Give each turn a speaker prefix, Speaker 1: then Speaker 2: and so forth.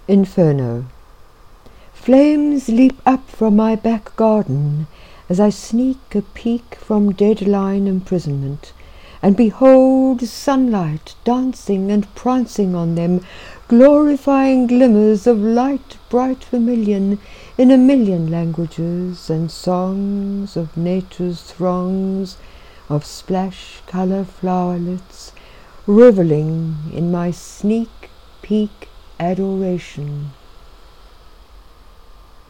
Speaker 1: Inferno. Flames leap up from my back garden as I sneak a peek from deadline imprisonment, and behold sunlight dancing and prancing on them, glorifying glimmers of light bright vermilion in a million languages and songs of nature's throngs of splash-color flowerlets, reveling in my sneak peek adoration.